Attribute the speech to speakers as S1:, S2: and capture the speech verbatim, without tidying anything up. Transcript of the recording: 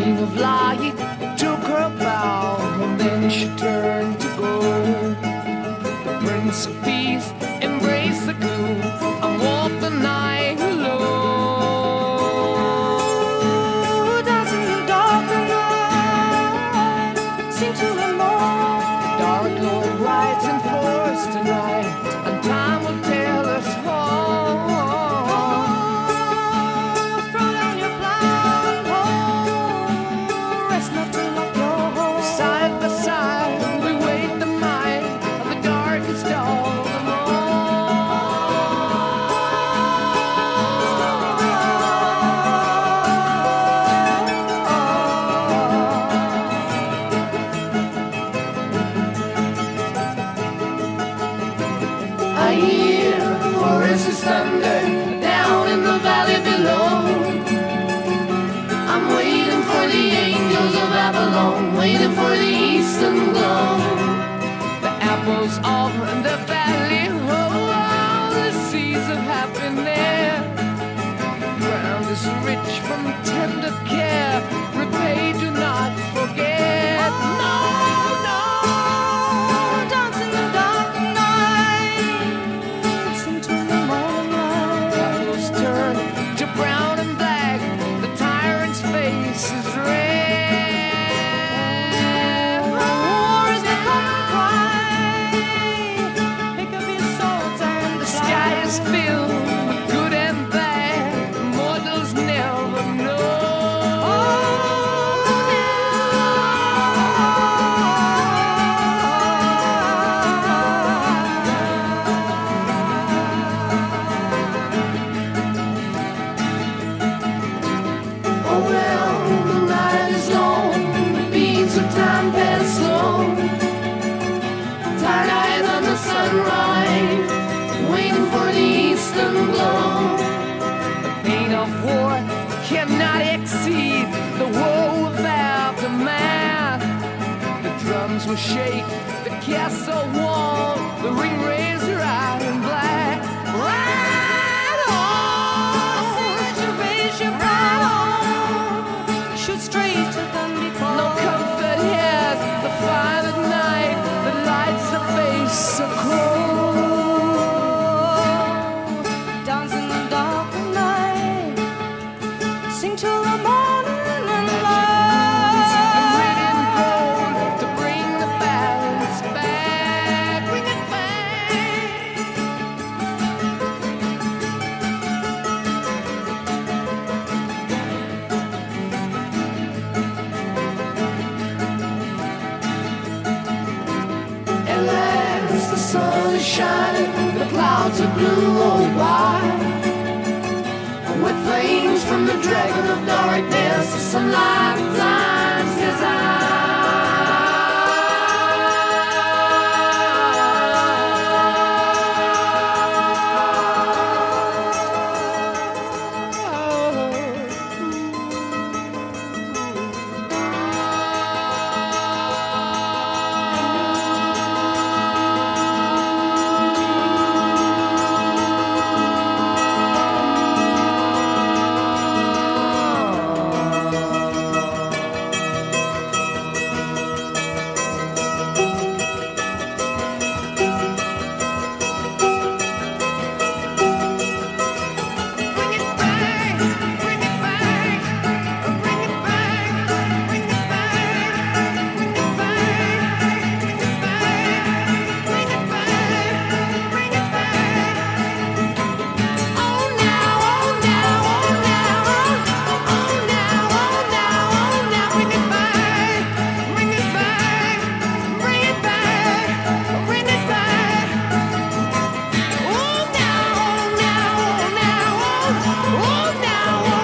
S1: queen of light took her bow, and then she turned to go. The prince of peace embraced the gloom and walked the night alone.
S2: Dancing in the dark of night, sing to the Lord.
S1: The dark Lord rides in forest tonight, and time will tell us all.
S2: Throw down your plow and hoe, rest not to lock your hole.
S1: Side by side, we wait the night of the darkest of them I hear voices thunder down in the valley below. I'm waiting for the angels of Babylon, waiting for the eastern glow. The apples of the valley, oh, the seeds of happiness. Ground is rich from tender care, repay, do not forget. No, no.
S2: Dance in the dark of night, sing to the morning light.
S1: Apples turn to brown and black, the tyrant's face is red.
S2: War is the common cry. Pick up your swords and
S1: The sky is filled with good and bad, mortals never know. Oh well, the night is long, the beats of time pass slow. Tired eyes on the sunrise, waiting for the eastern glow. The pain of war cannot exceed the woe of aftermath. The drums will shake, the castle wall, the ring raised iron black. Ride on!
S2: Raise your right arm, shoot straight to them before.
S1: No comfort here, the fire at night, the lights the face so cold.
S2: Dance in the dark of night, sing till the morning and light.
S1: Written gold to bring the balance back, bring it back. At last the sun is shining, the clouds are blue roll by. With flames from the dragon of darkness, some lifelines Oh, now,